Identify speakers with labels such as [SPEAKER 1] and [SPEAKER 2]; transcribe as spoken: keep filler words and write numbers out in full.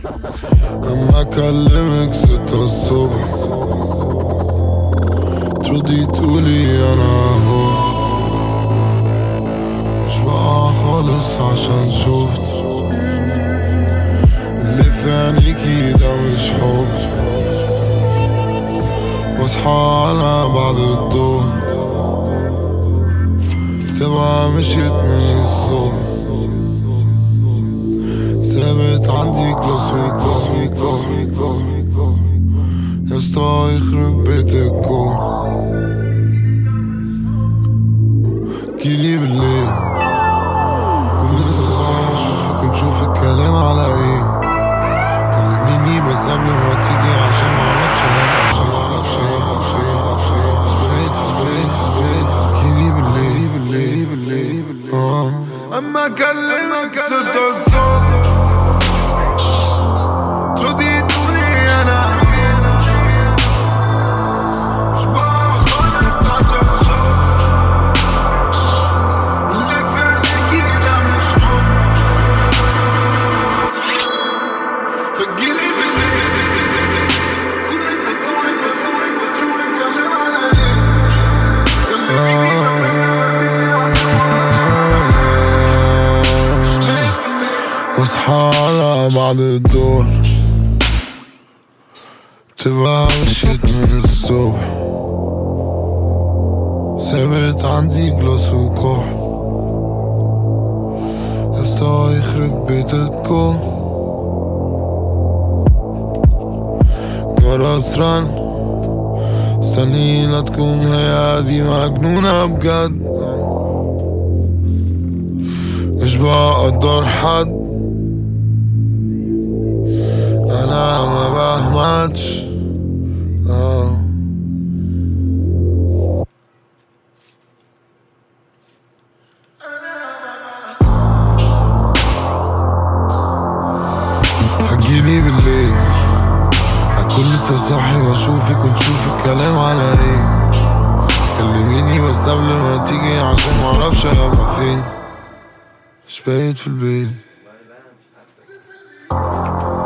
[SPEAKER 1] اما اكلمك ستة الصبح تردي تقولي انا اهو، مش بقى خالص عشان شفت اللي في عينيكي ده مش حب. واصحى على بعد الظهر تبقى مشيت من الصبح، ثابت عندي كلاس وكلاس وكلاس يا اسطى يخرب بيت الكون. جيلي بالليل كل لسه صاحي اشوفك ونشوف الكلام على ايه. كلميني بس قبل ما تيجي عشان معرفش عشان معرفش معرفش سبيت سبيت سبيت. جيلي بالليل بالليل بالليل بالليل اه اما اكلمك ستة الصبح تردي تقولي انا مش بقى خالص عشان شوف اللي في عينيكي ده مش حب. فجيلي بالليل كل لسه صاحي صاحي صاحي كلام على ايه. واصحى على بعد الدور تبقى مشيت من الصبح، ثابت عندي جلاس وكحل يا اسطى يخرب بيت الكون. جرس رن استني لا تكون هي دي مجنونة بجد، مش بقدر حد انا ما بهمتش اه. هتجيلي بالليل اكون لسه صاحي واشوفك ونشوف الكلام على ايه. كلميني بس قبل ما تيجي عشان معرفش هبقى فين، مش بايت في البيت.